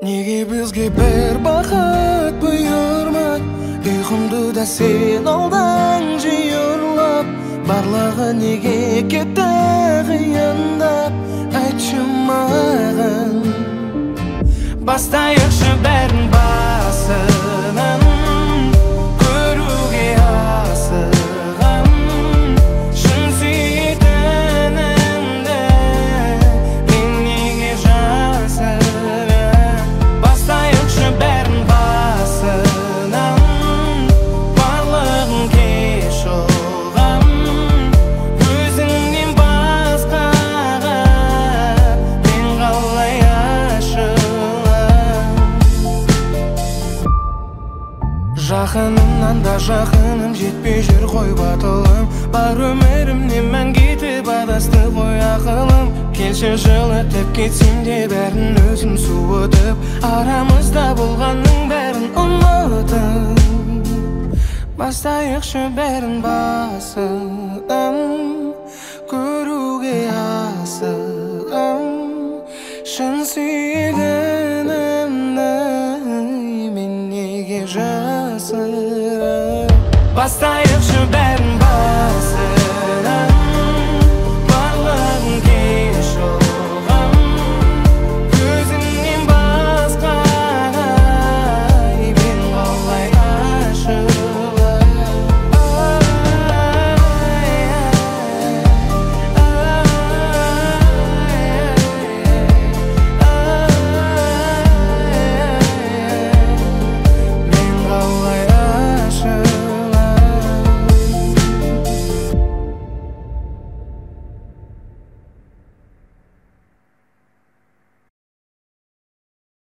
Неге бізге бір бақыт бұйырмады, ұйқымды да сен алдан жиырлап, барлығы неге кетті қиындап, айтшы маған. Бастайықшы бәрін басынан, көруге асығам, шын сүйетінімді мен неге жасырам. Бастайықшы бәрін басынан, барлығын кеш ұғам, өзіңнен басқаға мен қалай ашылам. Жақынымнан да жақыным жетпей жүр ғой батылым, бар өмірімнен мән кетіп адасты ғой ақылым. Келші жылытып кетсем де бәрін өзім суытып, арамызда болғанның бәрін ұмытып. Бастайықшы бәрін басынан, көруге асығам, шын сүйгенімді мен неге жасырам. Бастайықшы